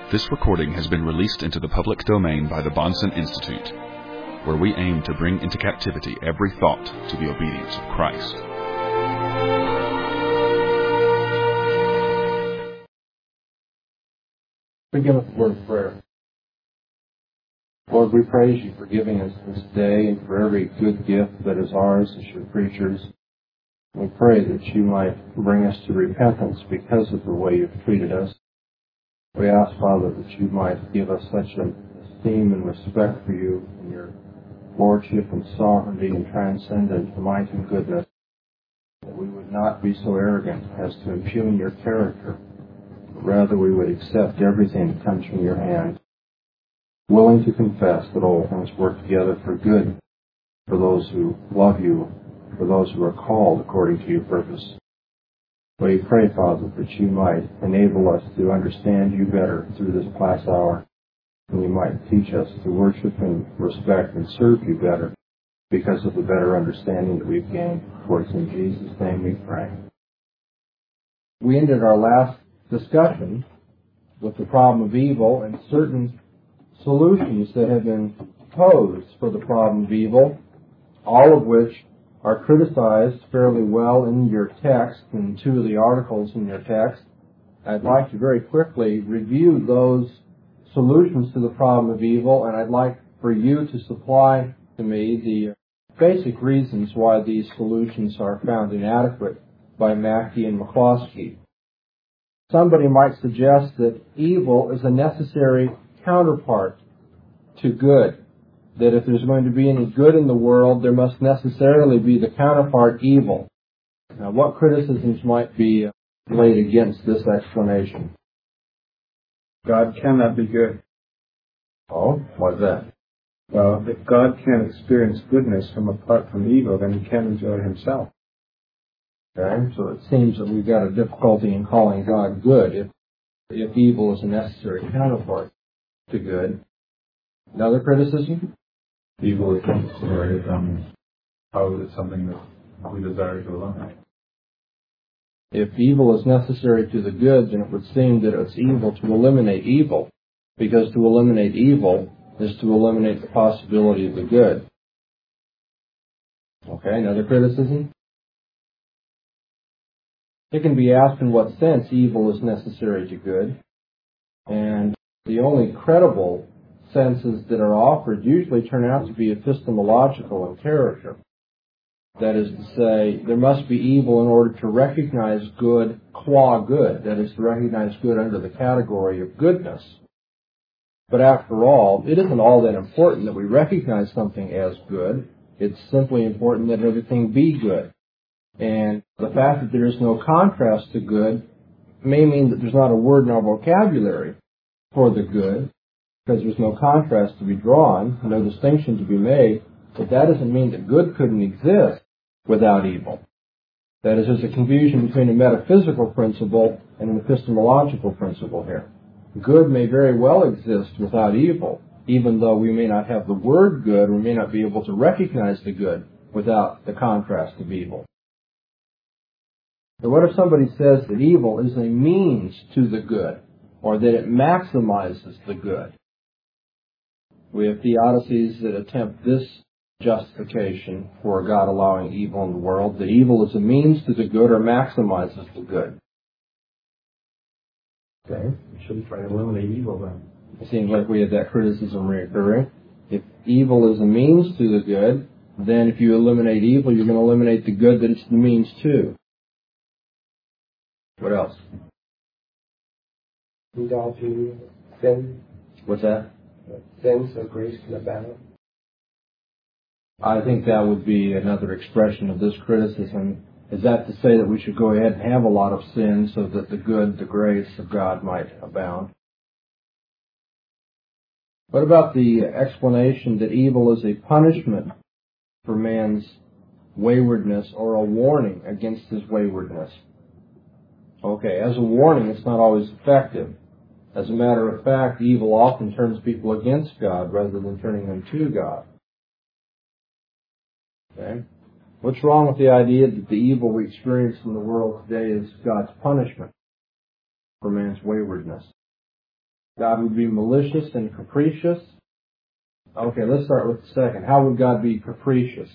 This recording has been released into the public domain by the Bahnsen Institute, where we aim to bring into captivity every thought to the obedience of Christ. Begin with a word of prayer. Lord, we praise you for giving us this day and for every good gift that is ours as your creatures. We pray that you might bring us to repentance because of the way you've treated us. We ask, Father, that you might give us such an esteem and respect for you and your lordship and sovereignty and transcendent might and goodness, that we would not be so arrogant as to impugn your character, but rather we would accept everything that comes from your hand, willing to confess that all things work together for good for those who love you, for those who are called according to your purpose. We pray, Father, that you might enable us to understand you better through this class hour, and you might teach us to worship and respect and serve you better because of the better understanding that we've gained. For it's in Jesus' name we pray. We ended our last discussion with the problem of evil and certain solutions that have been posed for the problem of evil, all of which are criticized fairly well in your text, in two of the articles in your text. I'd like to very quickly review those solutions to the problem of evil, and I'd like for you to supply to me the basic reasons why these solutions are found inadequate by Mackey and McCloskey. Somebody might suggest that evil is a necessary counterpart to good. That if there's going to be any good in the world, there must necessarily be the counterpart evil. Now, what criticisms might be laid against this explanation? God cannot be good. Oh, what's that? Well, if God can't experience goodness from apart from evil, then he can't enjoy himself. Okay, so it seems that we've got a difficulty in calling God good if evil is a necessary counterpart to good. Another criticism? Evil is necessary. How is it something that we desire to eliminate? If evil is necessary to the good, then it would seem that it's evil to eliminate evil, because to eliminate evil is to eliminate the possibility of the good. Okay, another criticism? It can be asked in what sense evil is necessary to good, and the only credible senses that are offered usually turn out to be epistemological in character. That is to say, there must be evil in order to recognize good qua good, that is to recognize good under the category of goodness. But after all, it isn't all that important that we recognize something as good. It's simply important that everything be good. And the fact that there is no contrast to good may mean that there's not a word in our vocabulary for the good, because there's no contrast to be drawn, no distinction to be made, but that doesn't mean that good couldn't exist without evil. That is, there's a confusion between a metaphysical principle and an epistemological principle here. Good may very well exist without evil, even though we may not have the word good, we may not be able to recognize the good without the contrast of evil. So what if somebody says that evil is a means to the good, or that it maximizes the good? We have theodicies that attempt this justification for God allowing evil in the world, that evil is a means to the good or maximizes the good. Okay, we shouldn't try to eliminate evil then. It seems like we had that criticism reoccurring. If evil is a means to the good, then if you eliminate evil, you're going to eliminate the good that it's the means to. What else? Indulging sin. What's that? Sin so grace can abound. I think that would be another expression of this criticism. Is that to say that we should go ahead and have a lot of sin so that the good, the grace of God might abound? What about the explanation that evil is a punishment for man's waywardness or a warning against his waywardness? Okay, as a warning, it's not always effective. As a matter of fact, evil often turns people against God rather than turning them to God. Okay? What's wrong with the idea that the evil we experience in the world today is God's punishment for man's waywardness? God would be malicious and capricious. Okay, let's start with the second. How would God be capricious?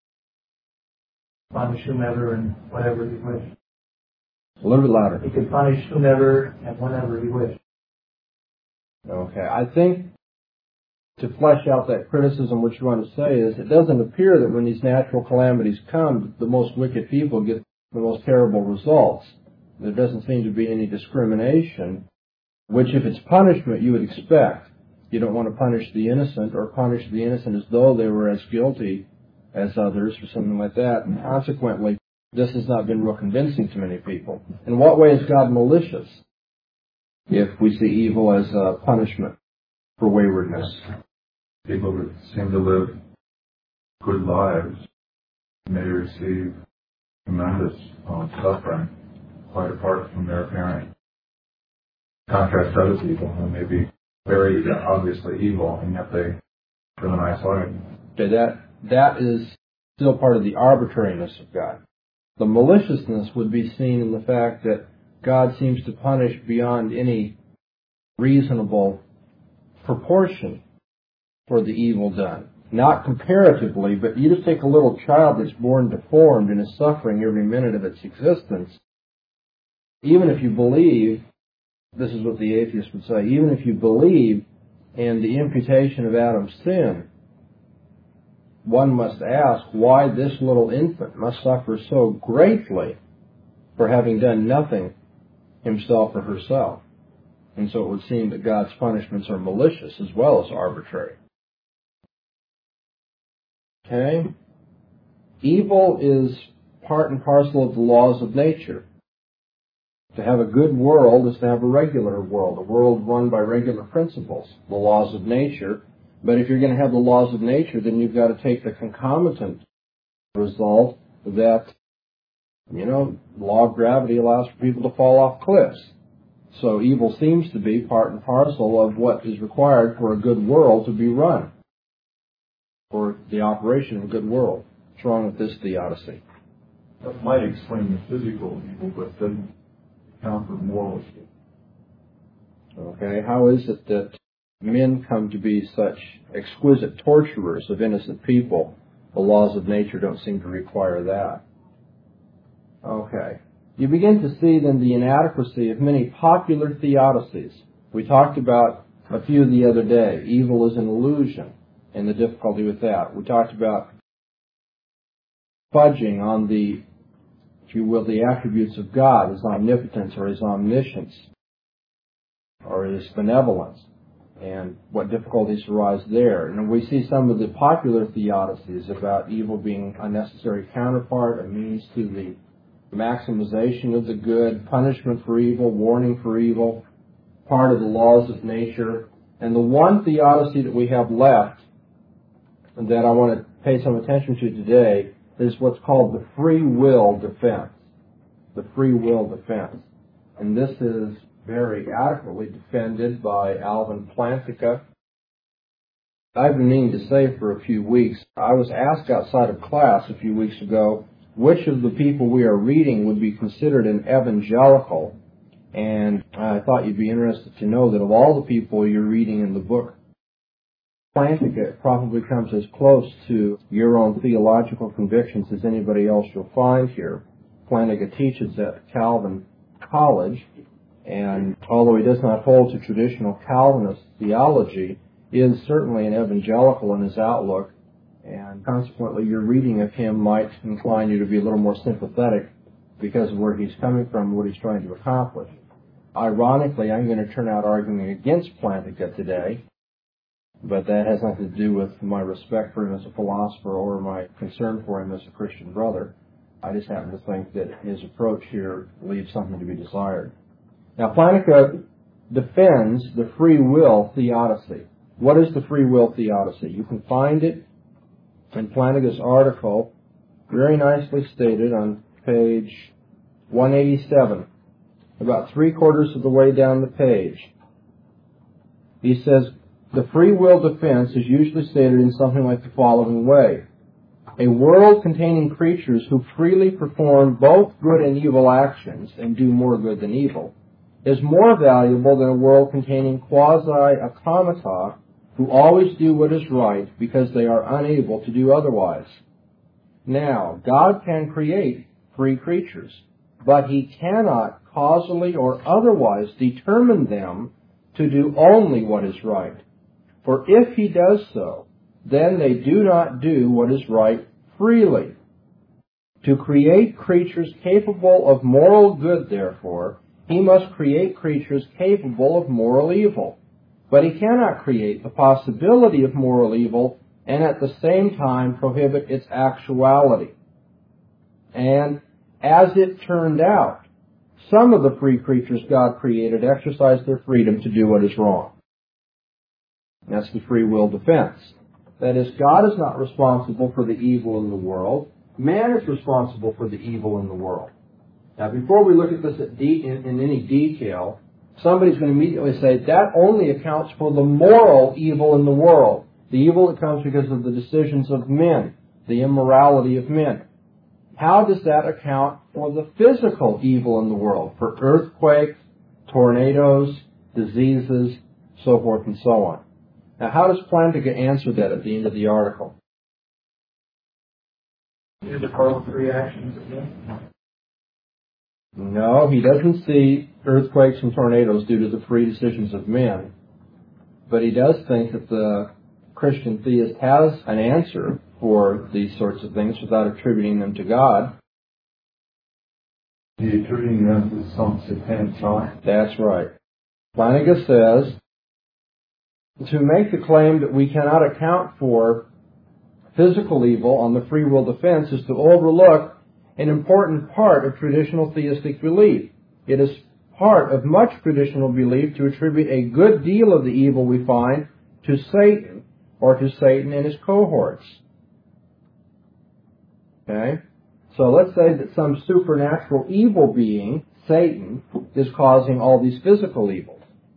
Punish whomever and whenever he wished. A little bit louder. He could punish whomever and whenever he wished. Okay, I think to flesh out that criticism, what you want to say is it doesn't appear that when these natural calamities come, the most wicked people get the most terrible results. There doesn't seem to be any discrimination, which if it's punishment you would expect. You don't want to punish the innocent or punish the innocent as though they were as guilty as others or something like that. And consequently, this has not been real convincing to many people. In what way is God malicious if we see evil as a punishment for waywardness? People that seem to live good lives may receive tremendous suffering quite apart from their apparent contrast to other people who may be very obviously evil, and yet they live a nice life. Okay, that is still part of the arbitrariness of God. The maliciousness would be seen in the fact that God seems to punish beyond any reasonable proportion for the evil done. Not comparatively, but you just take a little child that's born deformed and is suffering every minute of its existence. Even if you believe, this is what the atheist would say, even if you believe in the imputation of Adam's sin, one must ask why this little infant must suffer so greatly for having done nothing himself or herself. And so it would seem that God's punishments are malicious as well as arbitrary. Okay? Evil is part and parcel of the laws of nature. To have a good world is to have a regular world, a world run by regular principles, the laws of nature. But if you're going to have the laws of nature, then you've got to take the concomitant result that, the law of gravity allows for people to fall off cliffs. So evil seems to be part and parcel of what is required for a good world to be run, for the operation of a good world. What's wrong with this theodicy? That might explain the physical evil, but doesn't account for moral evil. Okay, how is it that men come to be such exquisite torturers of innocent people? The laws of nature don't seem to require that. Okay. You begin to see then the inadequacy of many popular theodicies. We talked about a few the other day. Evil is an illusion and the difficulty with that. We talked about fudging on the, if you will, the attributes of God, His omnipotence or His omniscience or His benevolence, and what difficulties arise there. And we see some of the popular theodicies about evil being a necessary counterpart, a means to the maximization of the good, punishment for evil, warning for evil, part of the laws of nature. And the one theodicy that we have left and that I want to pay some attention to today is what's called the free will defense. The free will defense. And this is very adequately defended by Alvin Plantinga. I've been meaning to say for a few weeks, I was asked outside of class a few weeks ago which of the people we are reading would be considered an evangelical, and I thought you'd be interested to know that of all the people you're reading in the book, Plantinga probably comes as close to your own theological convictions as anybody else you'll find here. Plantinga teaches at Calvin College, and although he does not hold to traditional Calvinist theology, is certainly an evangelical in his outlook, and consequently your reading of him might incline you to be a little more sympathetic because of where he's coming from and what he's trying to accomplish. Ironically, I'm going to turn out arguing against Plantinga today, but that has nothing to do with my respect for him as a philosopher or my concern for him as a Christian brother. I just happen to think that his approach here leaves something to be desired. Now, Plantinga defends the free will theodicy. What is the free will theodicy? You can find it in Plantinga's article, very nicely stated on page 187, about 3/4 of the way down the page. He says, the free will defense is usually stated in something like the following way. A world containing creatures who freely perform both good and evil actions and do more good than evil is more valuable than a world containing quasi-automata who always do what is right because they are unable to do otherwise. Now, God can create free creatures, but He cannot causally or otherwise determine them to do only what is right. For if He does so, then they do not do what is right freely. To create creatures capable of moral good, therefore, He must create creatures capable of moral evil. But He cannot create the possibility of moral evil and at the same time prohibit its actuality. And as it turned out, some of the free creatures God created exercised their freedom to do what is wrong. That's the free will defense. That is, God is not responsible for the evil in the world. Man is responsible for the evil in the world. Now, before we look at this in any detail, somebody's going to immediately say, that only accounts for the moral evil in the world. The evil that comes because of the decisions of men, the immorality of men. How does that account for the physical evil in the world? For earthquakes, tornadoes, diseases, so forth and so on. Now, how does Plantinga answer that at the end of the article? Due to both reactions again. No, he doesn't see earthquakes and tornadoes due to the free decisions of men. But he does think that the Christian theist has an answer for these sorts of things without attributing them to God. He attributing them to some satanic sign. That's right. Plantinga says, to make the claim that we cannot account for physical evil on the free will defense is to overlook an important part of traditional theistic belief. It is part of much traditional belief to attribute a good deal of the evil we find to Satan or to Satan and his cohorts. Okay? So let's say that some supernatural evil being, Satan, is causing all these physical evils.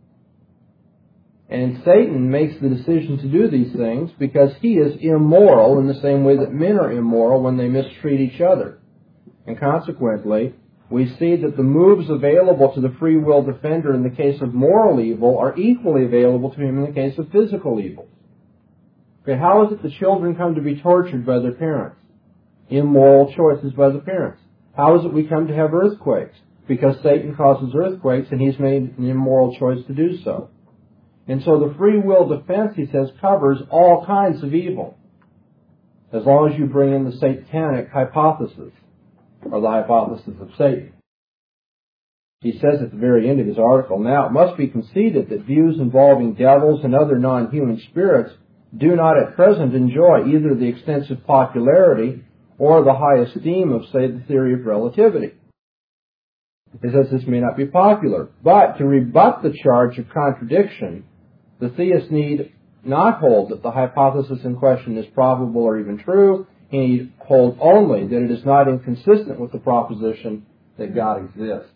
And Satan makes the decision to do these things because he is immoral in the same way that men are immoral when they mistreat each other. And consequently, we see that the moves available to the free will defender in the case of moral evil are equally available to him in the case of physical evil. Okay, how is it the children come to be tortured by their parents? Immoral choices by the parents. How is it we come to have earthquakes? Because Satan causes earthquakes and he's made an immoral choice to do so. And so the free will defense, he says, covers all kinds of evil, as long as you bring in the satanic hypothesis, or the hypothesis of Satan. He says at the very end of his article, now it must be conceded that views involving devils and other non-human spirits do not at present enjoy either the extensive popularity or the high esteem of, say, the theory of relativity. He says this may not be popular, but to rebut the charge of contradiction, the theist need not hold that the hypothesis in question is probable or even true. He need hold only that it is not inconsistent with the proposition that God exists.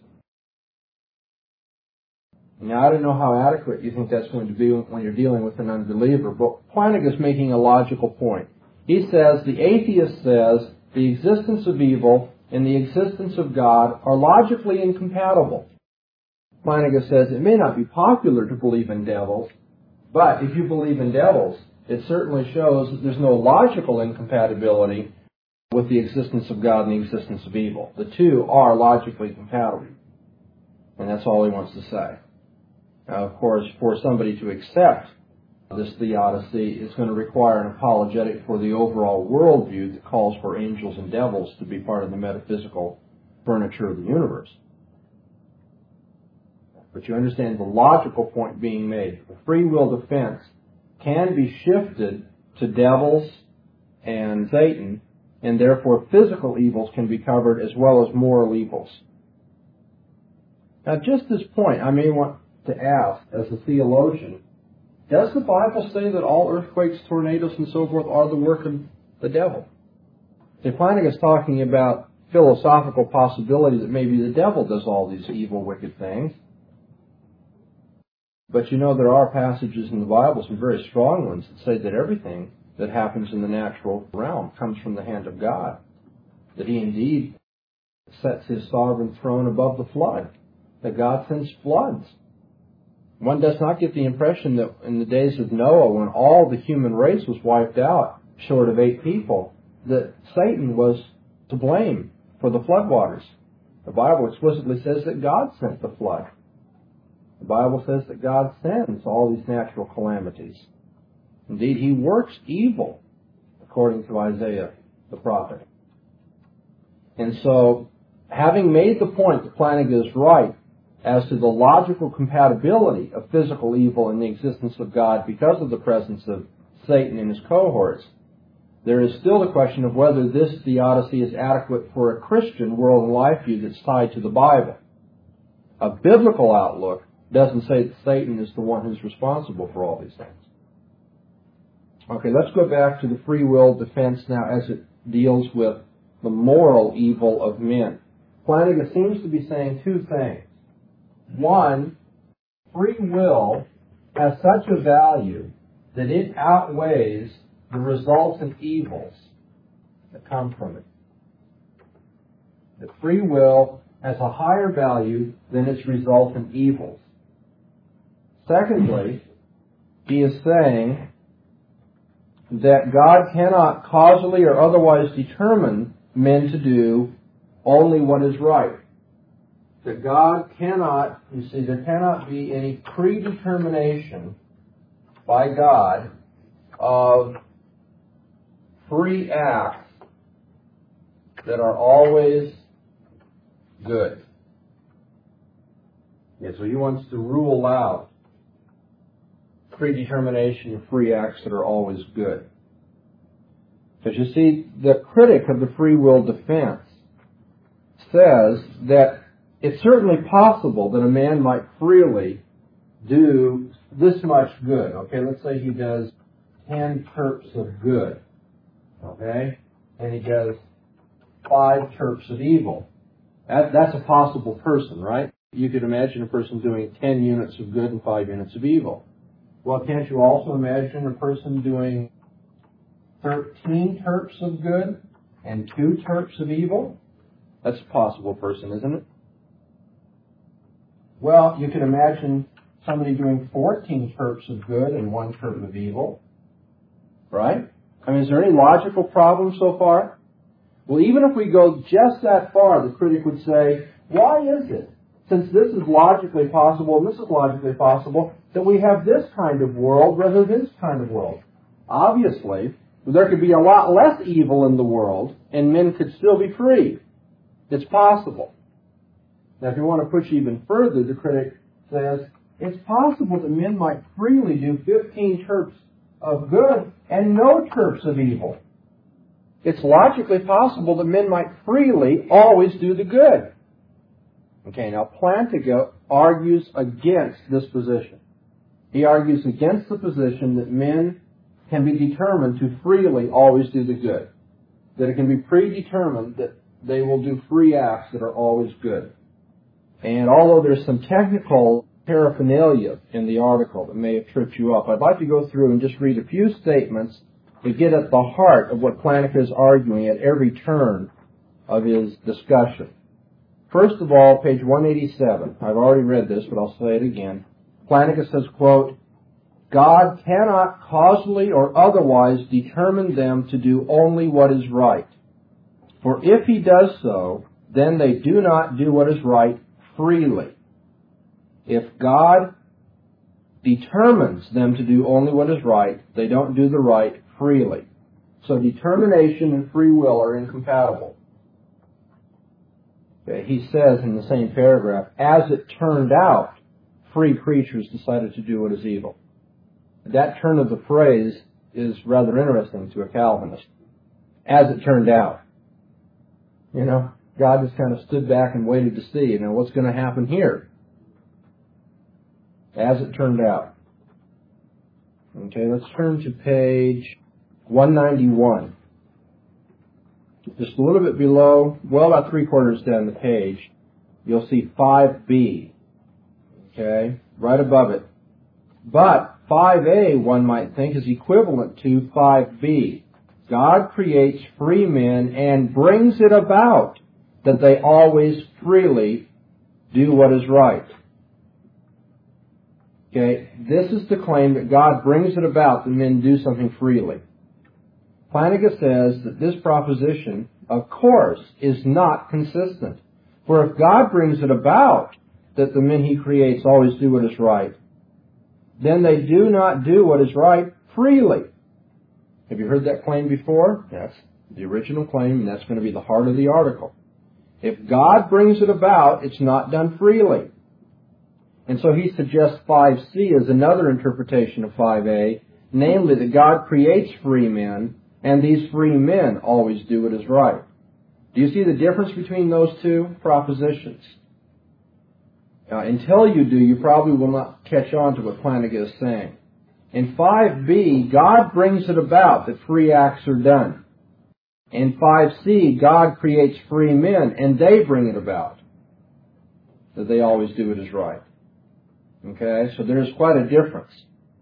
Now, I don't know how adequate you think that's going to be when you're dealing with an unbeliever, but Plantinga is making a logical point. He says the atheist says the existence of evil and the existence of God are logically incompatible. Plantinga says it may not be popular to believe in devils, but if you believe in devils, it certainly shows that there's no logical incompatibility with the existence of God and the existence of evil. The two are logically compatible. And that's all he wants to say. Now, of course, for somebody to accept this theodicy, it's going to require an apologetic for the overall worldview that calls for angels and devils to be part of the metaphysical furniture of the universe. But you understand the logical point being made. The free will defense can be shifted to devils and Satan, and therefore physical evils can be covered as well as moral evils. Now, just this point, I may want to ask, as a theologian, does the Bible say that all earthquakes, tornadoes, and so forth are the work of the devil? Plantinga is talking about philosophical possibility that maybe the devil does all these evil, wicked things. But you know, there are passages in the Bible, some very strong ones, that say that everything that happens in the natural realm comes from the hand of God. That He indeed sets His sovereign throne above the flood. that God sends floods. One does not get the impression that in the days of Noah, when all the human race was wiped out, short of 8 people, that Satan was to blame for the floodwaters. The Bible explicitly says that God sent the flood. The Bible says that God sends all these natural calamities. Indeed, He works evil, according to Isaiah the prophet. And so, having made the point that Plantinga is right as to the logical compatibility of physical evil and the existence of God because of the presence of Satan and his cohorts, there is still the question of whether this theodicy is adequate for a Christian world and life view that's tied to the Bible. A biblical outlook doesn't say that Satan is the one who's responsible for all these things. Okay, let's go back to the free will defense now as it deals with the moral evil of men. Plantinga seems to be saying 2 things. One, free will has such a value that it outweighs the resultant evils that come from it. That free will has a higher value than its resultant evils. Secondly, he is saying that God cannot causally or otherwise determine men to do only what is right. That God cannot, there cannot be any predetermination by God of free acts that are always good. Yeah, so he wants to rule out predetermination of free acts that are always good. Because you see, the critic of the free will defense says that it's certainly possible that a man might freely do this much good. Okay, let's say he does 10 terps of good. Okay? And he does 5 terps of evil. That's a possible person, right? You could imagine a person doing 10 units of good and 5 units of evil. Well, can't you also imagine a person doing 13 terps of good and 2 terps of evil? That's a possible person, isn't it? Well, you can imagine somebody doing 14 terps of good and 1 terp of evil. Right? I mean, is there any logical problem so far? Well, even if we go just that far, the critic would say, why is it, since this is logically possible and this is logically possible, that we have this kind of world rather than this kind of world? Obviously, there could be a lot less evil in the world and men could still be free. It's possible. Now, if you want to push even further, the critic says, it's possible that men might freely do 15 terps of good and no terps of evil. It's logically possible that men might freely always do the good. Okay, now Plantinga argues against this position. He argues against the position that men can be determined to freely always do the good. That it can be predetermined that they will do free acts that are always good. And although there's some technical paraphernalia in the article that may have tripped you up, I'd like to go through and just read a few statements to get at the heart of what Plantinga is arguing at every turn of his discussion. First of all, page 187. I've already read this, but I'll say it again. Plantinga says, quote, God cannot causally or otherwise determine them to do only what is right. For if he does so, then they do not do what is right freely. If God determines them to do only what is right, they don't do the right freely. So determination and free will are incompatible. Okay, he says in the same paragraph, as it turned out, free creatures decided to do what is evil. That turn of the phrase is rather interesting to a Calvinist. As it turned out. You know, God just kind of stood back and waited to see, what's going to happen here. As it turned out. Okay, let's turn to page 191. Just a little bit below, about 3/4 down the page, you'll see 5b. Okay, right above it. But 5a, one might think, is equivalent to 5b. God creates free men and brings it about that they always freely do what is right. Okay, this is the claim that God brings it about that men do something freely. Plantinga says that this proposition, of course, is not consistent. For if God brings it about that the men he creates always do what is right, then they do not do what is right freely. Have you heard that claim before? That's the original claim, and that's going to be the heart of the article. If God brings it about, it's not done freely. And so he suggests 5c as another interpretation of 5a, namely that God creates free men, and these free men always do what is right. Do you see the difference between those two propositions? Until you do, you probably will not catch on to what Plantinga is saying. In 5b, God brings it about that free acts are done. In 5c, God creates free men, and they bring it about that they always do what is right. Okay, so there's quite a difference.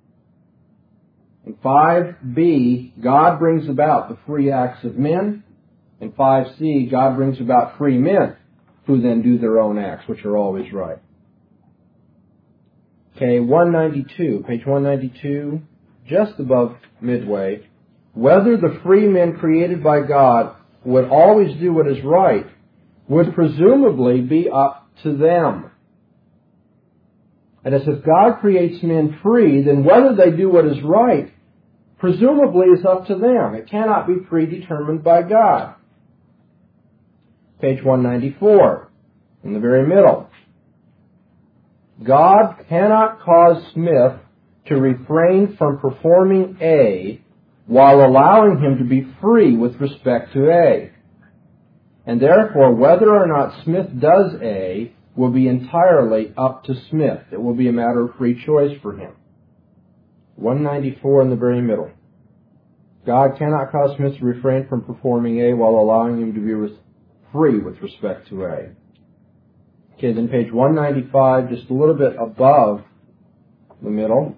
In 5b, God brings about the free acts of men. In 5c, God brings about free men who then do their own acts, which are always right. Okay, 192, page 192, just above midway. Whether the free men created by God would always do what is right would presumably be up to them. And as if God creates men free, then whether they do what is right presumably is up to them. It cannot be predetermined by God. Page 194, in the very middle. God cannot cause Smith to refrain from performing A while allowing him to be free with respect to A. And therefore, whether or not Smith does A will be entirely up to Smith. It will be a matter of free choice for him. 194 in the very middle. God cannot cause Smith to refrain from performing A while allowing him to be free with respect to A. Okay, then page 195, just a little bit above the middle.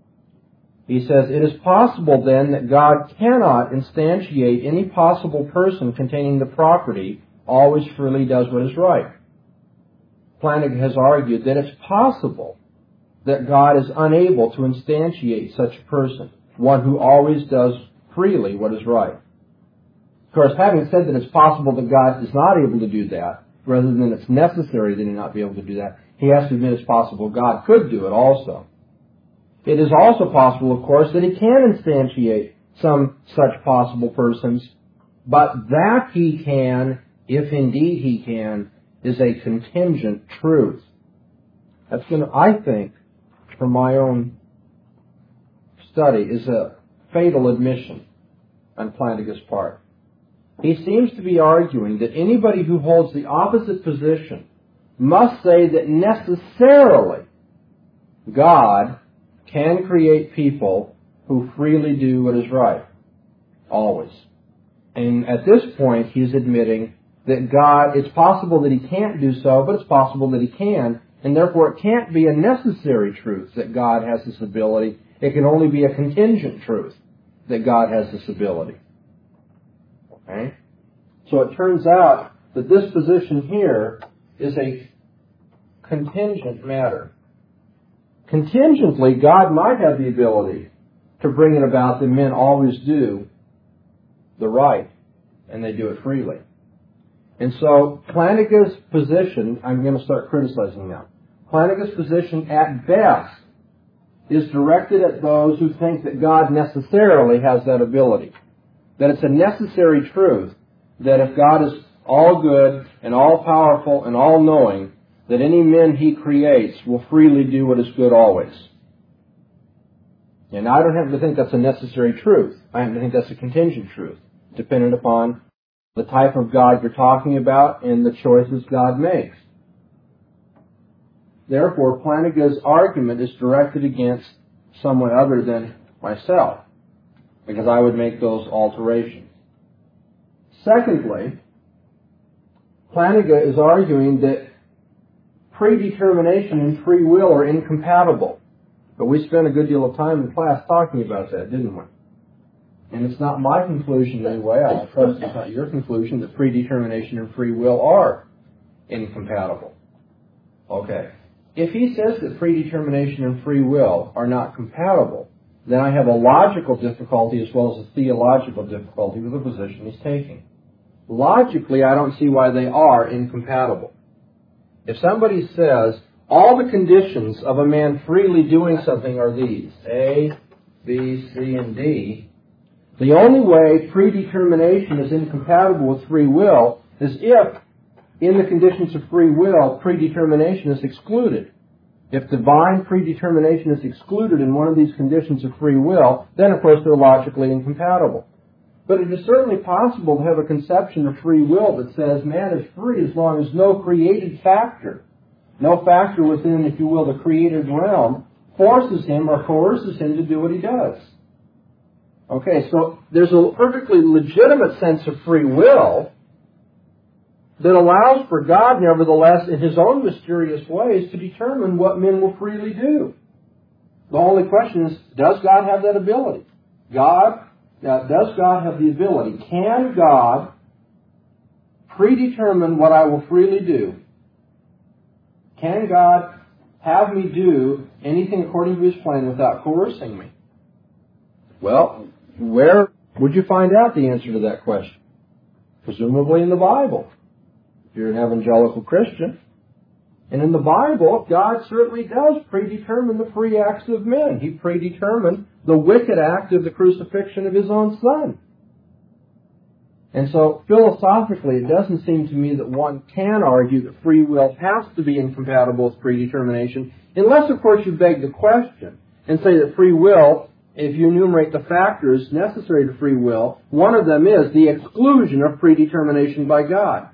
He says, it is possible then that God cannot instantiate any possible person containing the property always freely does what is right. Plantinga has argued that it's possible that God is unable to instantiate such a person, one who always does freely what is right. Of course, having said that it's possible that God is not able to do that, rather than it's necessary that he not be able to do that, he has to admit it's possible God could do it also. It is also possible, of course, that he can instantiate some such possible persons, but that he can, if indeed he can, is a contingent truth. That's going to, I think, from my own study, is a fatal admission on Plantinga's part. He seems to be arguing that anybody who holds the opposite position must say that necessarily God can create people who freely do what is right. Always. And at this point, he's admitting that God, it's possible that he can't do so, but it's possible that he can, and therefore it can't be a necessary truth that God has this ability. It can only be a contingent truth that God has this ability. Okay? So it turns out that this position here is a contingent matter. Contingently, God might have the ability to bring it about that men always do the right, and they do it freely. And so Plantinga's position, I'm going to start criticizing now. Plantinga's position at best is directed at those who think that God necessarily has that ability. That it's a necessary truth that if God is all good and all powerful and all knowing, that any men he creates will freely do what is good always. And I don't happen to think that's a necessary truth. I happen to think that's a contingent truth, dependent upon the type of God you're talking about and the choices God makes. Therefore, Plantinga's argument is directed against someone other than myself, because I would make those alterations. Secondly, Plantinga is arguing that predetermination and free will are incompatible. But we spent a good deal of time in class talking about that, didn't we? And it's not my conclusion anyway, I trust it's not your conclusion, that predetermination and free will are incompatible. Okay. If he says that predetermination and free will are not compatible, then I have a logical difficulty as well as a theological difficulty with the position he's taking. Logically, I don't see why they are incompatible. If somebody says, all the conditions of a man freely doing something are these, A, B, C, and D, the only way predetermination is incompatible with free will is if, in the conditions of free will, predetermination is excluded. If divine predetermination is excluded in one of these conditions of free will, then of course they're logically incompatible. But it is certainly possible to have a conception of free will that says man is free as long as no created factor, no factor within, if you will, the created realm, forces him or coerces him to do what he does. Okay, so there's a perfectly legitimate sense of free will that allows for God, nevertheless, in his own mysterious ways, to determine what men will freely do. The only question is, does God have that ability? Does God have the ability? Can God predetermine what I will freely do? Can God have me do anything according to his plan without coercing me? Well, where would you find out the answer to that question? Presumably in the Bible, if you're an evangelical Christian. And in the Bible, God certainly does predetermine the free acts of men. He predetermined the wicked act of the crucifixion of his own Son. And so, philosophically, it doesn't seem to me that one can argue that free will has to be incompatible with predetermination, unless, of course, you beg the question and say that free will, if you enumerate the factors necessary to free will, one of them is the exclusion of predetermination by God.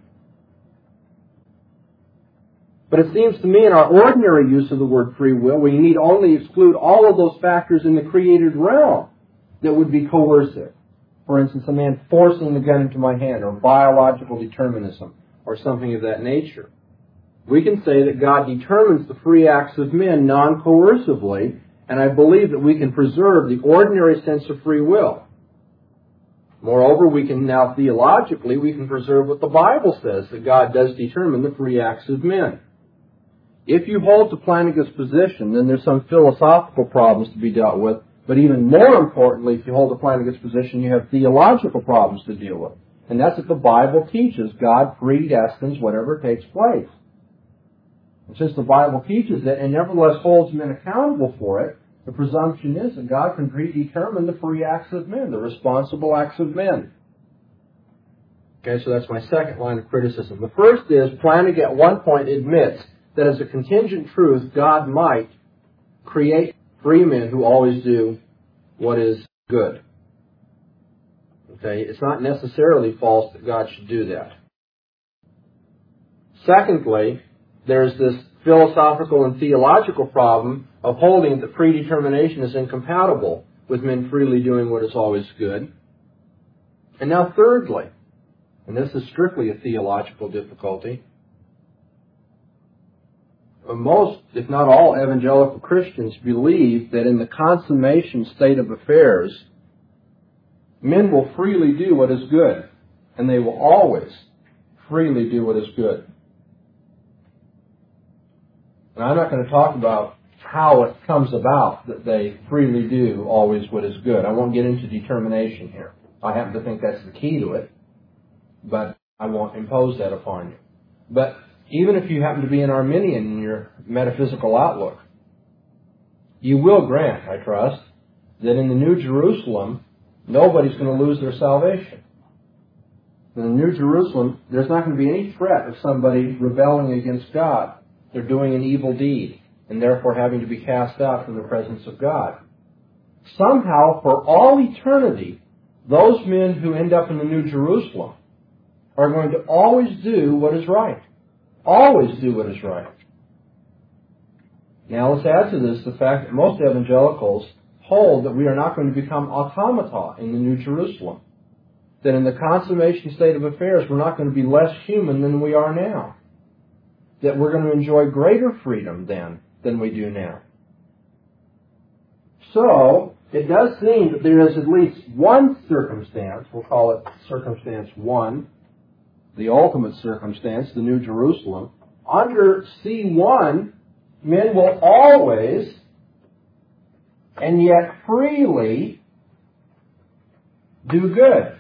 But it seems to me in our ordinary use of the word free will, we need only exclude all of those factors in the created realm that would be coercive. For instance, a man forcing the gun into my hand, or biological determinism, or something of that nature. We can say that God determines the free acts of men non-coercively, and I believe that we can preserve the ordinary sense of free will. Moreover, we can now theologically, we can preserve what the Bible says, that God does determine the free acts of men. If you hold to Plantinga's position, then there's some philosophical problems to be dealt with, but even more importantly, if you hold to Plantinga's position, you have theological problems to deal with. And that's what the Bible teaches. God predestines whatever takes place. And since the Bible teaches it and nevertheless holds men accountable for it, the presumption is that God can predetermine the free acts of men, the responsible acts of men. Okay, so that's my second line of criticism. The first is, Plantinga at one point admits that as a contingent truth, God might create free men who always do what is good. Okay, it's not necessarily false that God should do that. Secondly, there's this philosophical and theological problem of holding that predetermination is incompatible with men freely doing what is always good. And now thirdly, and this is strictly a theological difficulty, most, if not all, evangelical Christians believe that in the consummation state of affairs, men will freely do what is good, and they will always freely do what is good. Now, I'm not going to talk about how it comes about that they freely do always what is good. I won't get into determination here. I happen to think that's the key to it, but I won't impose that upon you. But even if you happen to be an Arminian in your metaphysical outlook, you will grant, I trust, that in the New Jerusalem, nobody's going to lose their salvation. In the New Jerusalem, there's not going to be any threat of somebody rebelling against God. They're doing an evil deed, and therefore having to be cast out from the presence of God. Somehow, for all eternity, those men who end up in the New Jerusalem are going to always do what is right. Always do what is right. Now let's add to this the fact that most evangelicals hold that we are not going to become automata in the New Jerusalem. That in the consummation state of affairs, we're not going to be less human than we are now. That we're going to enjoy greater freedom then than we do now. So, it does seem that there is at least one circumstance, we'll call it circumstance 1, the ultimate circumstance, the New Jerusalem, under C1, men will always and yet freely do good.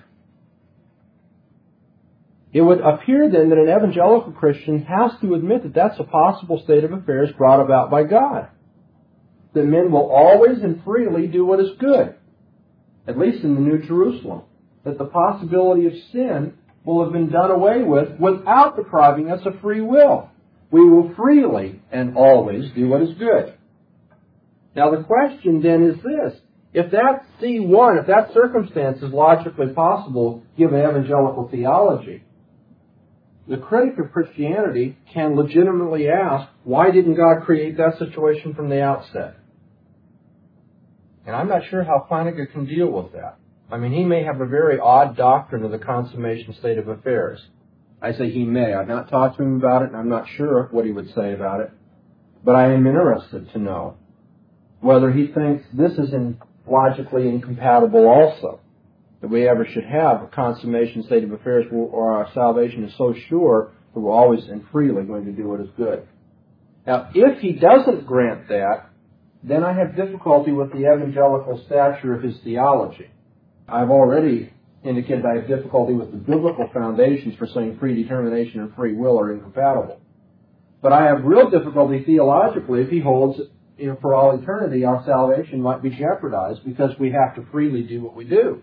It would appear then that an evangelical Christian has to admit that that's a possible state of affairs brought about by God. That men will always and freely do what is good, at least in the New Jerusalem. That the possibility of sin will have been done away with without depriving us of free will. We will freely and always do what is good. Now the question then is this. If that C1, if that circumstance is logically possible given evangelical theology, the critic of Christianity can legitimately ask, why didn't God create that situation from the outset? And I'm not sure how Plantinga can deal with that. I mean, he may have a very odd doctrine of the consummation state of affairs. I say he may. I've not talked to him about it, and I'm not sure what he would say about it. But I am interested to know whether he thinks this is logically incompatible also. That we ever should have a consummation state of affairs where our salvation is so sure that we're always and freely going to do what is good. Now, if he doesn't grant that, then I have difficulty with the evangelical stature of his theology. I've already indicated I have difficulty with the biblical foundations for saying predetermination and free will are incompatible. But I have real difficulty theologically if he holds that for all eternity our salvation might be jeopardized because we have to freely do what we do.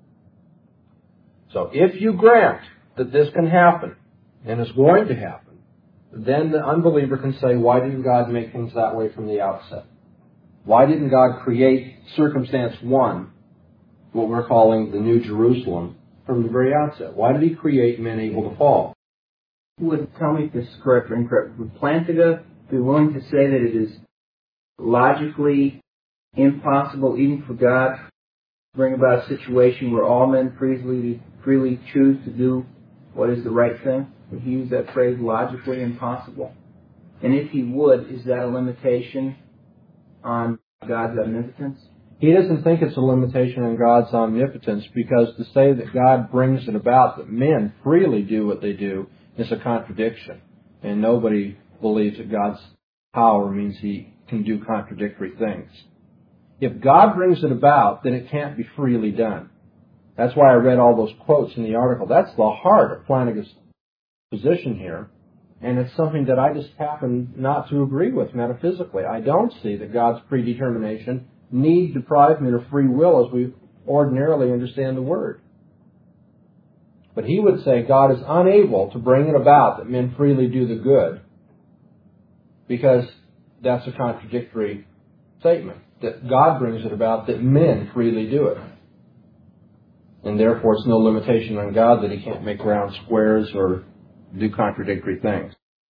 So if you grant that this can happen, and is going to happen, then the unbeliever can say, why didn't God make things that way from the outset? Why didn't God create circumstance 1, what we're calling the New Jerusalem, from the very outset? Why did he create men able to fall? Would tell me if this is correct or incorrect. Would Plantinga be willing to say that it is logically impossible even for God to bring about a situation where all men freely choose to do what is the right thing? Would he use that phrase, logically impossible? And if he would, is that a limitation on God's omnipotence? He doesn't think it's a limitation on God's omnipotence, because to say that God brings it about that men freely do what they do is a contradiction. And nobody believes that God's power means he can do contradictory things. If God brings it about, then it can't be freely done. That's why I read all those quotes in the article. That's the heart of Plantinga's position here. And it's something that I just happen not to agree with metaphysically. I don't see that God's predetermination need deprive men of free will as we ordinarily understand the word. But he would say God is unable to bring it about that men freely do the good, because that's a contradictory statement. That God brings it about that men freely do it. And therefore it's no limitation on God that he can't make round squares or do contradictory things.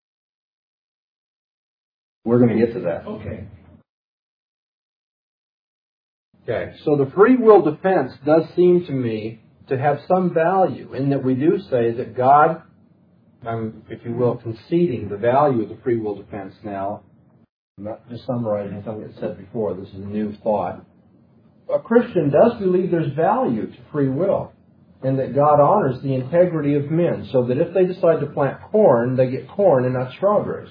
We're going to get to that. Okay, so the free will defense does seem to me to have some value in that we do say that God, if you will, conceding the value of the free will defense now. I'm not just summarizing something that said before. This is a new thought. A Christian does believe there's value to free will, and that God honors the integrity of men, so that if they decide to plant corn, they get corn and not strawberries.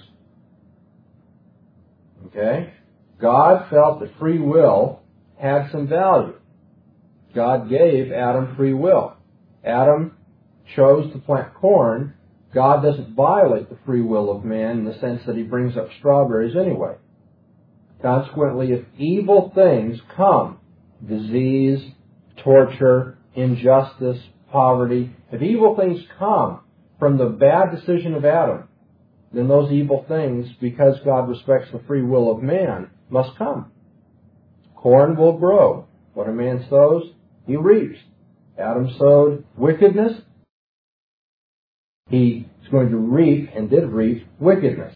Okay? God felt that free will had some value. God gave Adam free will. Adam chose to plant corn. God doesn't violate the free will of man in the sense that he brings up strawberries anyway. Consequently, if evil things come, disease, torture, injustice, poverty, if evil things come from the bad decision of Adam, then those evil things, because God respects the free will of man, must come. Corn will grow. What a man sows, he reaps. Adam sowed wickedness. He is going to reap, and did reap, wickedness.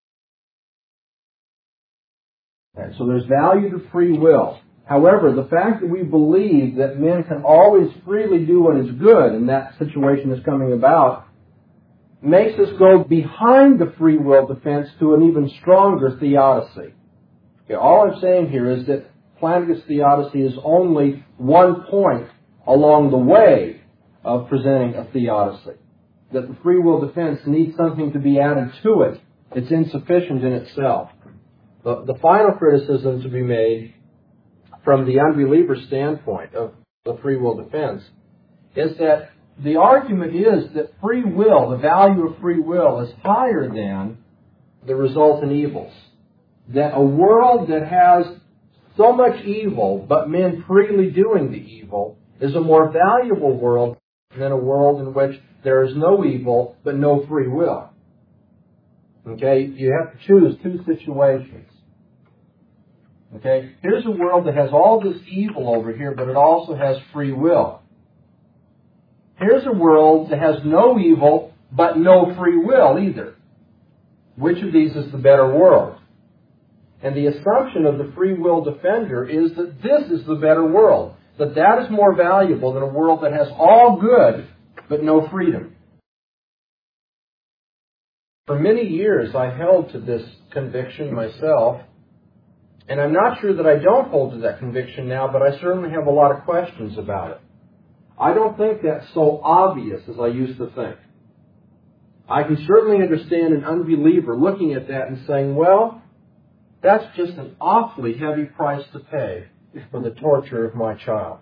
And so there's value to free will. However, the fact that we believe that men can always freely do what is good, and that situation is coming about, makes us go behind the free will defense to an even stronger theodicy. Okay, all I'm saying here is that Plantinga's theodicy is only one point along the way of presenting a theodicy. That the free will defense needs something to be added to it It's insufficient in itself. The final criticism to be made from the unbeliever standpoint of the free will defense is that the argument is that free will, the value of free will, is higher than the resultant evils. That a world that has so much evil, but men freely doing the evil, is a more valuable world than a world in which there is no evil, but no free will. Okay? You have to choose two situations. Okay? Here's a world that has all this evil over here, but it also has free will. Here's a world that has no evil, but no free will either. Which of these is the better world? And the assumption of the free will defender is that this is the better world. That is more valuable than a world that has all good, but no freedom. For many years, I held to this conviction myself, and I'm not sure that I don't hold to that conviction now, but I certainly have a lot of questions about it. I don't think that's so obvious as I used to think. I can certainly understand an unbeliever looking at that and saying, well, that's just an awfully heavy price to pay for the torture of my child.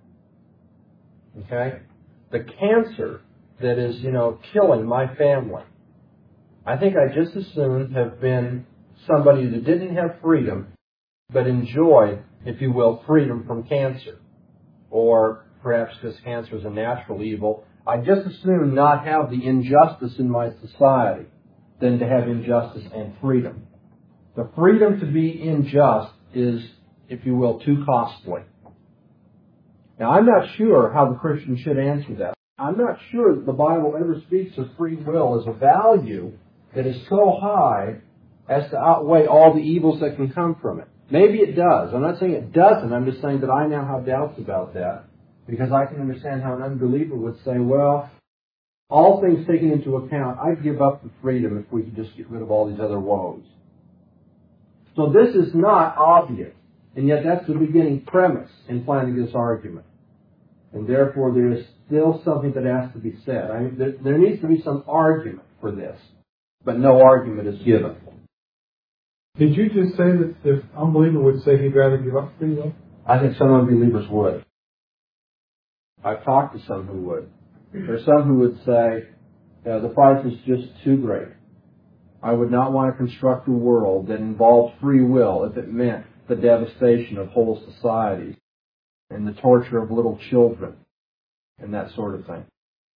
Okay? The cancer that is, killing my family. I think I'd just as soon have been somebody that didn't have freedom, but enjoyed, if you will, freedom from cancer. Or perhaps because cancer is a natural evil, I'd just as soon not have the injustice in my society than to have injustice and freedom. The freedom to be unjust is, if you will, too costly. Now, I'm not sure how the Christian should answer that. I'm not sure that the Bible ever speaks of free will as a value that is so high as to outweigh all the evils that can come from it. Maybe it does. I'm not saying it doesn't. I'm just saying that I now have doubts about that, because I can understand how an unbeliever would say, well, all things taken into account, I'd give up the freedom if we could just get rid of all these other woes. So this is not obvious, and yet that's the beginning premise in Flanagan's argument. And therefore there is still something that has to be said. There needs to be some argument for this, but no argument is given. Did you just say that the unbeliever would say he'd rather give up free will? I think some unbelievers would. I've talked to some who would. There's some who would say, the price is just too great. I would not want to construct a world that involved free will if it meant the devastation of whole societies and the torture of little children and that sort of thing.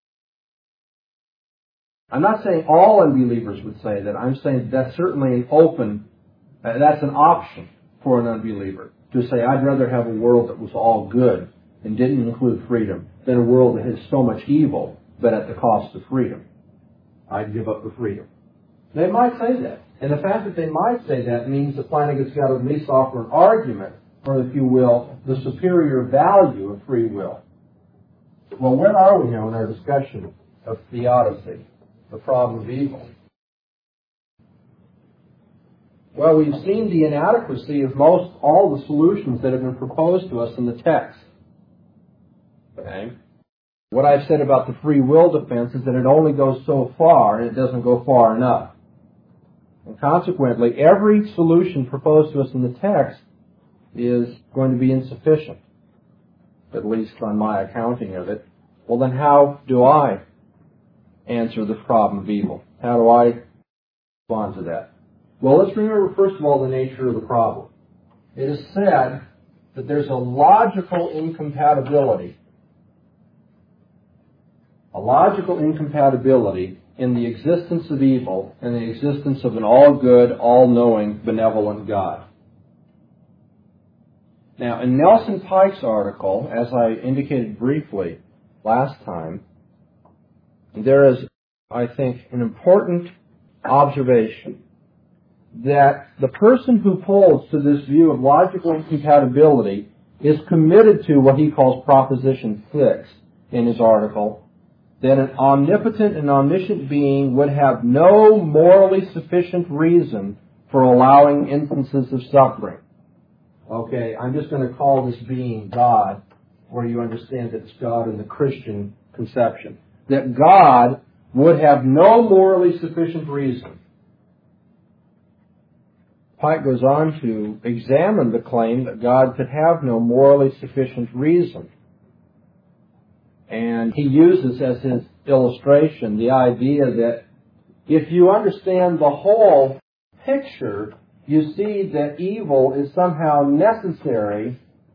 I'm not saying all unbelievers would say that. I'm saying that's certainly an open, that's an option for an unbeliever to say, I'd rather have a world that was all good and didn't include freedom than a world that has so much evil, but at the cost of freedom. I'd give up the freedom. They might say that. And the fact that they might say that means that Flanagan's got to at least offer an argument for, if you will, the superior value of free will. Well, where are we now in our discussion of theodicy, the problem of evil? Well, we've seen the inadequacy of most all the solutions that have been proposed to us in the text. Okay? What I've said about the free will defense is that it only goes so far and it doesn't go far enough. And consequently, every solution proposed to us in the text is going to be insufficient, at least on my accounting of it. Well, then how do I answer the problem of evil? How do I respond to that? Well, let's remember, first of all, the nature of the problem. It is said that there's a logical incompatibility in the existence of evil and the existence of an all-good, all-knowing, benevolent God. Now, in Nelson Pike's article, as I indicated briefly last time, there is, I think, an important observation that the person who holds to this view of logical incompatibility is committed to what he calls Proposition 6 in his article, that an omnipotent and omniscient being would have no morally sufficient reason for allowing instances of suffering. Okay, I'm just going to call this being God, where you understand that it's God in the Christian conception. That God would have no morally sufficient reason Pike goes on to examine the claim that God could have no morally sufficient reason. And he uses as his illustration the idea that if you understand the whole picture, you see that evil is somehow necessary.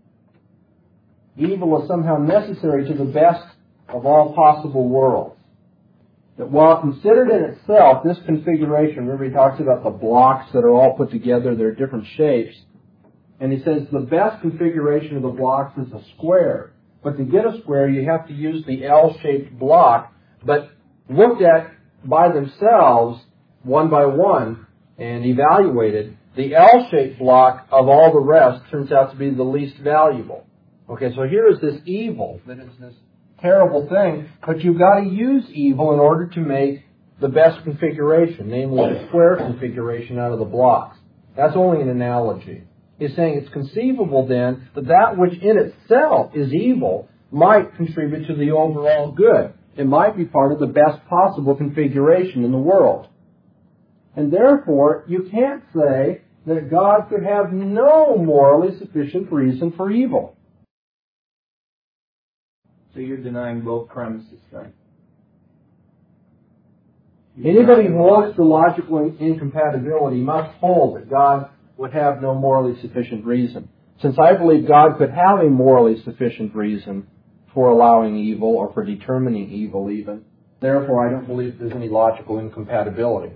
Evil is somehow necessary to the best of all possible worlds. That while considered in itself, this configuration, remember he talks about the blocks that are all put together, they're different shapes, and he says the best configuration of the blocks is a square. But to get a square, you have to use the L-shaped block, but looked at by themselves, one by one, and evaluated, the L-shaped block of all the rest turns out to be the least valuable. Okay, so here is this evil, that is this terrible thing, but you've got to use evil in order to make the best configuration, namely the square configuration out of the blocks. That's only an analogy. He's saying it's conceivable then that that which in itself is evil might contribute to the overall good. It might be part of the best possible configuration in the world. And therefore, you can't say that God could have no morally sufficient reason for evil. So you're denying both premises, then? Anybody who holds to logical incompatibility must hold that God would have no morally sufficient reason. Since I believe God could have a morally sufficient reason for allowing evil or for determining evil even, therefore I don't believe there's any logical incompatibility.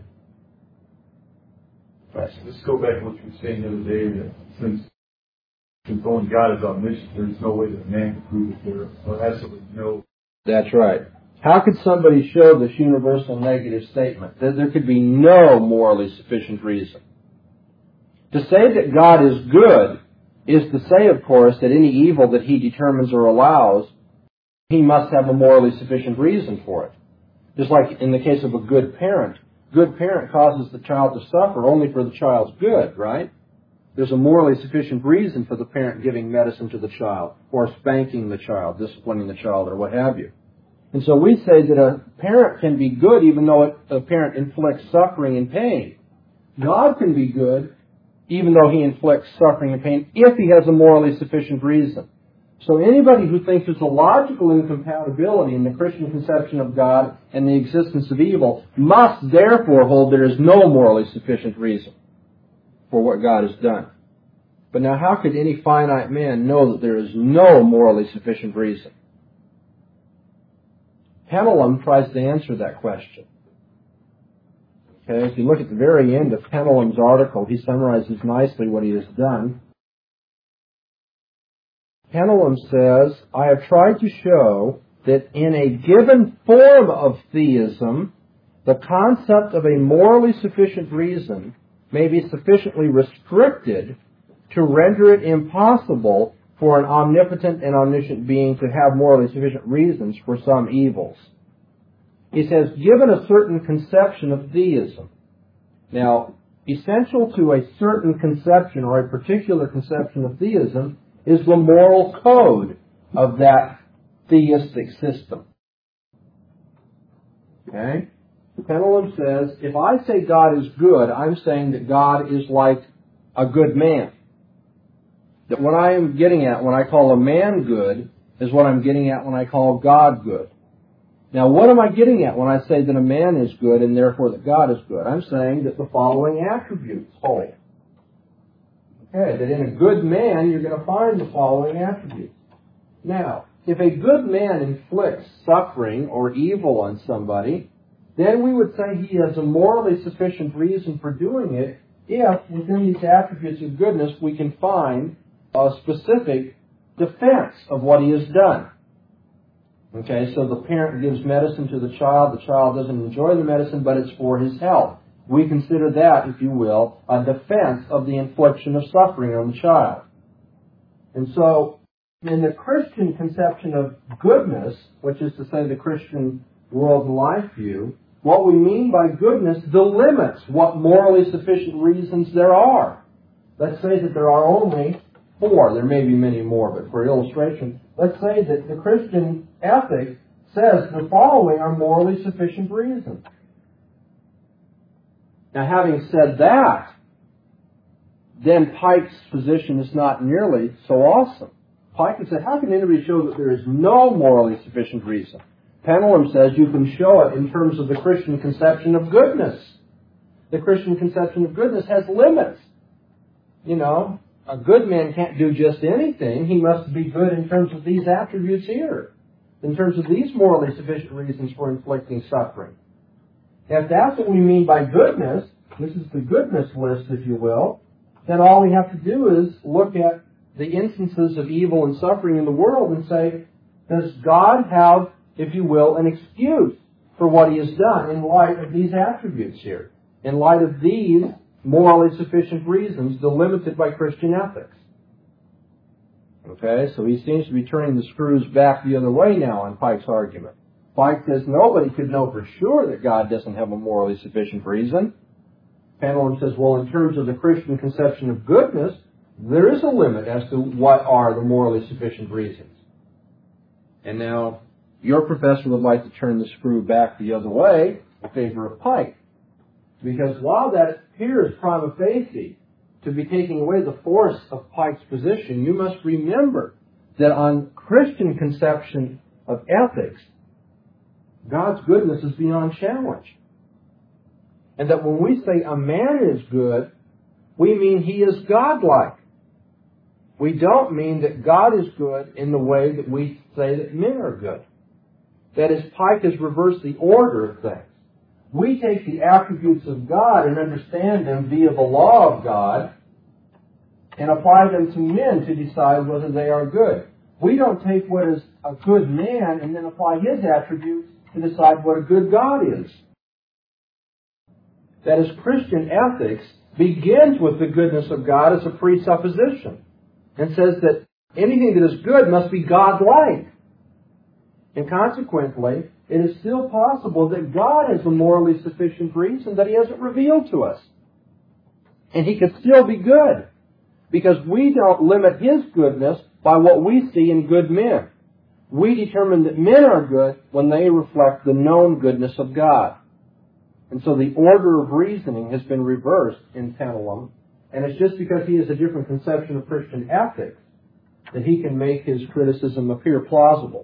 Right. Let's go back to what you were saying the other day, that since only God is omniscient, there's no way that man can prove it there. So absolutely no. That's right. How could somebody show this universal negative statement? That there could be no morally sufficient reason. To say that God is good is to say, of course, that any evil that he determines or allows, he must have a morally sufficient reason for it. Just like in the case of a good parent causes the child to suffer only for the child's good, right? There's a morally sufficient reason for the parent giving medicine to the child, or spanking the child, disciplining the child, or what have you. And so we say that a parent can be good even though a parent inflicts suffering and pain. God can be good even though he inflicts suffering and pain if he has a morally sufficient reason. So anybody who thinks there's a logical incompatibility in the Christian conception of God and the existence of evil must therefore hold there is no morally sufficient reason for what God has done. But now how could any finite man know that there is no morally sufficient reason? Penelum tries to answer that question. Okay, if you look at the very end of Penelum's article, he summarizes nicely what he has done. Penelum says, I have tried to show that in a given form of theism, the concept of a morally sufficient reason may be sufficiently restricted to render it impossible for an omnipotent and omniscient being to have morally sufficient reasons for some evils. He says, given a certain conception of theism. Now, essential to a certain conception or a particular conception of theism is the moral code of that theistic system. Okay? Penelum says, if I say God is good, I'm saying that God is like a good man. That what I am getting at when I call a man good is what I'm getting at when I call God good. Now, what am I getting at when I say that a man is good and therefore that God is good? I'm saying that the following attributes hold. Okay, that in a good man you're going to find the following attributes. Now, if a good man inflicts suffering or evil on somebody, then we would say he has a morally sufficient reason for doing it if within these attributes of goodness we can find a specific defense of what he has done. Okay, so the parent gives medicine to the child doesn't enjoy the medicine, but it's for his health. We consider that, if you will, a defense of the infliction of suffering on the child. And so, in the Christian conception of goodness, which is to say the Christian world and life view, what we mean by goodness delimits what morally sufficient reasons there are. Let's say that there are only 4. There may be many more, but for illustration, let's say that the Christian ethic says the following are morally sufficient reasons. Now, having said that, then Pike's position is not nearly so awesome. Pike would say, how can anybody show that there is no morally sufficient reason? Penelum says you can show it in terms of the Christian conception of goodness. The Christian conception of goodness has limits. You know, a good man can't do just anything. He must be good in terms of these attributes here, in terms of these morally sufficient reasons for inflicting suffering. If that's what we mean by goodness, this is the goodness list, if you will, then all we have to do is look at the instances of evil and suffering in the world and say, does God have, if you will, an excuse for what He has done in light of these attributes here, in light of these morally sufficient reasons delimited by Christian ethics? Okay, so he seems to be turning the screws back the other way now on Pike's argument. Pike says nobody could know for sure that God doesn't have a morally sufficient reason. Penelum says, well, in terms of the Christian conception of goodness, there is a limit as to what are the morally sufficient reasons. And now, your professor would like to turn the screw back the other way in favor of Pike. Because while that appears prima facie to be taking away the force of Pike's position, you must remember that on Christian conception of ethics, God's goodness is beyond challenge. And that when we say a man is good, we mean he is godlike. We don't mean that God is good in the way that we say that men are good. That is, Pike has reversed the order of things. We take the attributes of God and understand them via the law of God and apply them to men to decide whether they are good. We don't take what is a good man and then apply his attributes to decide what a good God is. That is, Christian ethics begins with the goodness of God as a presupposition and says that anything that is good must be God-like. And consequently, it is still possible that God has a morally sufficient reason that He hasn't revealed to us. And He could still be good, because we don't limit His goodness by what we see in good men. We determine that men are good when they reflect the known goodness of God. And so the order of reasoning has been reversed in Penelum, and it's just because he has a different conception of Christian ethics that he can make his criticism appear plausible.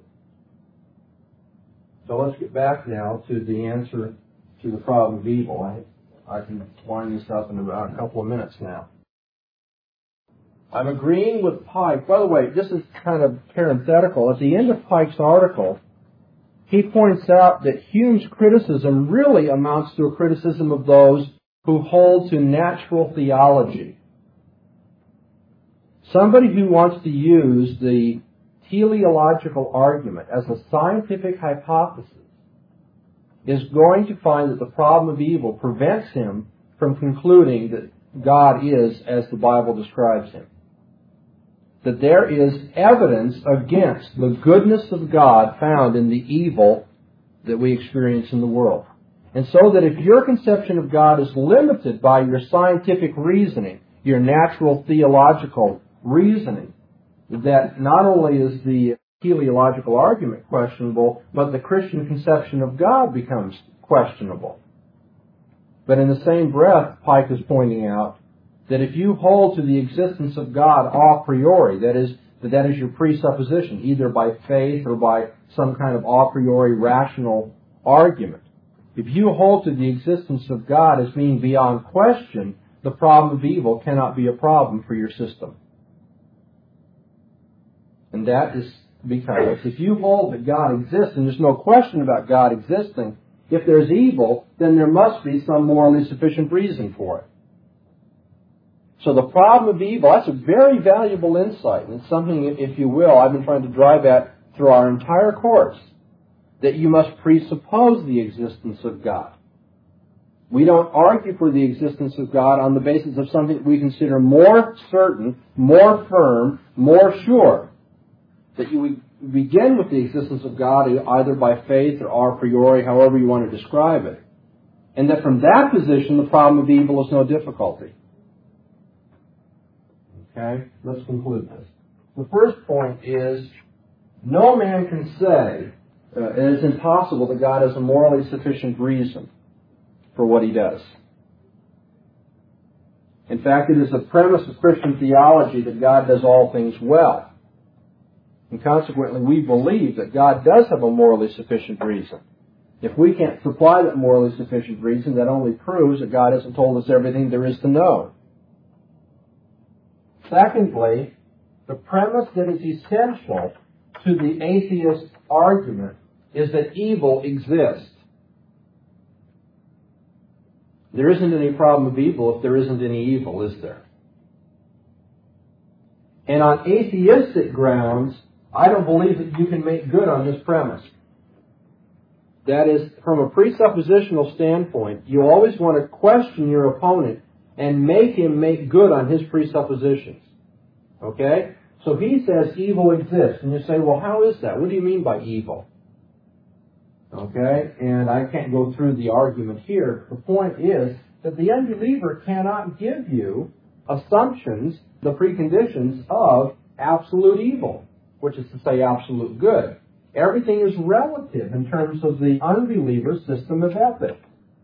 So let's get back now to the answer to the problem of evil. I can wind this up in about a couple of minutes now. I'm agreeing with Pike. By the way, this is kind of parenthetical. At the end of Pike's article, he points out that Hume's criticism really amounts to a criticism of those who hold to natural theology. Somebody who wants to use the teleological argument as a scientific hypothesis is going to find that the problem of evil prevents him from concluding that God is as the Bible describes Him. That there is evidence against the goodness of God found in the evil that we experience in the world. And so that if your conception of God is limited by your scientific reasoning, your natural theological reasoning, that not only is the teleological argument questionable, but the Christian conception of God becomes questionable. But in the same breath, Pike is pointing out that if you hold to the existence of God a priori, that is your presupposition, either by faith or by some kind of a priori rational argument, if you hold to the existence of God as being beyond question, the problem of evil cannot be a problem for your system. And that is because if you hold that God exists, and there's no question about God existing, if there's evil, then there must be some morally sufficient reason for it. So the problem of evil, that's a very valuable insight, and it's something, if you will, I've been trying to drive at through our entire course, that you must presuppose the existence of God. We don't argue for the existence of God on the basis of something we consider more certain, more firm, more sure. That you begin with the existence of God either by faith or a priori, however you want to describe it. And that from that position, the problem of evil is no difficulty. Okay, let's conclude this. The first point is, no man can say it is impossible that God has a morally sufficient reason for what He does. In fact, it is the premise of Christian theology that God does all things well. And consequently, we believe that God does have a morally sufficient reason. If we can't supply that morally sufficient reason, that only proves that God hasn't told us everything there is to know. Secondly, the premise that is essential to the atheist argument is that evil exists. There isn't any problem of evil if there isn't any evil, is there? And on atheistic grounds, I don't believe that you can make good on this premise. That is, from a presuppositional standpoint, you always want to question your opponent and make him make good on his presuppositions. Okay? So he says evil exists. And you say, well, how is that? What do you mean by evil? Okay? And I can't go through the argument here. The point is that the unbeliever cannot give you assumptions, the preconditions of absolute evil, which is to say absolute good. Everything is relative in terms of the unbeliever's system of ethics.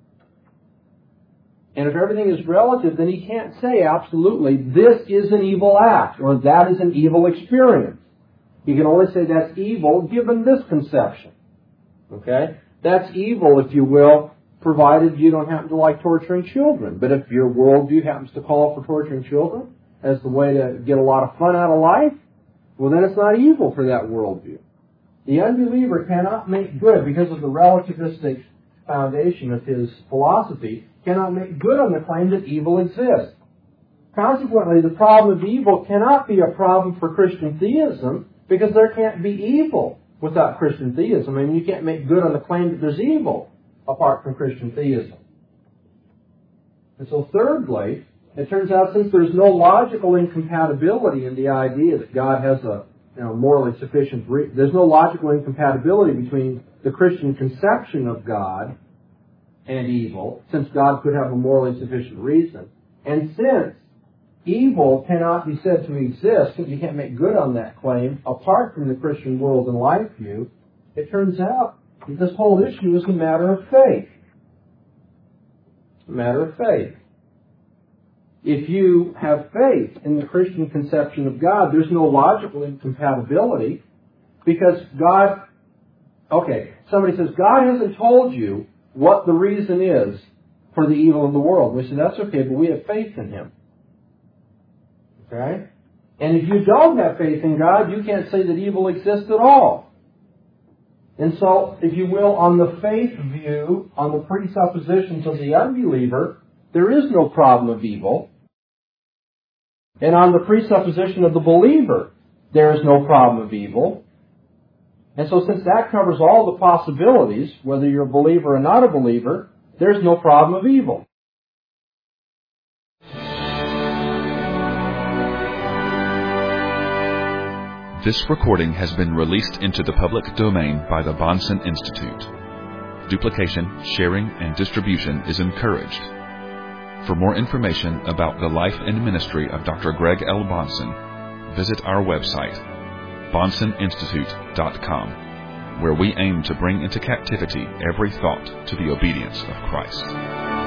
And if everything is relative, then he can't say absolutely, this is an evil act, or that is an evil experience. He can only say that's evil given this conception. Okay? That's evil, if you will, provided you don't happen to like torturing children. But if your worldview happens to call for torturing children as the way to get a lot of fun out of life, well, then it's not evil for that worldview. The unbeliever cannot make good, because of the relativistic foundation of his philosophy, cannot make good on the claim that evil exists. Consequently, the problem of evil cannot be a problem for Christian theism, because there can't be evil without Christian theism. I mean, you can't make good on the claim that there's evil apart from Christian theism. And so thirdly, it turns out since there's no logical incompatibility in the idea that God has a morally sufficient there's no logical incompatibility between the Christian conception of God and evil, since God could have a morally sufficient reason. And since evil cannot be said to exist, since you can't make good on that claim, apart from the Christian world and life view, it turns out that this whole issue is a matter of faith. A matter of faith. If you have faith in the Christian conception of God, there's no logical incompatibility, because God, somebody says, God hasn't told you what the reason is for the evil in the world. We say, that's okay, but we have faith in Him. Okay? And if you don't have faith in God, you can't say that evil exists at all. And so, if you will, on the faith view, on the presuppositions of the unbeliever, there is no problem of evil. And on the presupposition of the believer, there is no problem of evil. And so since that covers all the possibilities, whether you're a believer or not a believer, there's no problem of evil. This recording has been released into the public domain by the Bahnsen Institute. Duplication, sharing, and distribution is encouraged. For more information about the life and ministry of Dr. Greg L. Bahnsen, visit our website, BahnsenInstitute.com, where we aim to bring into captivity every thought to the obedience of Christ.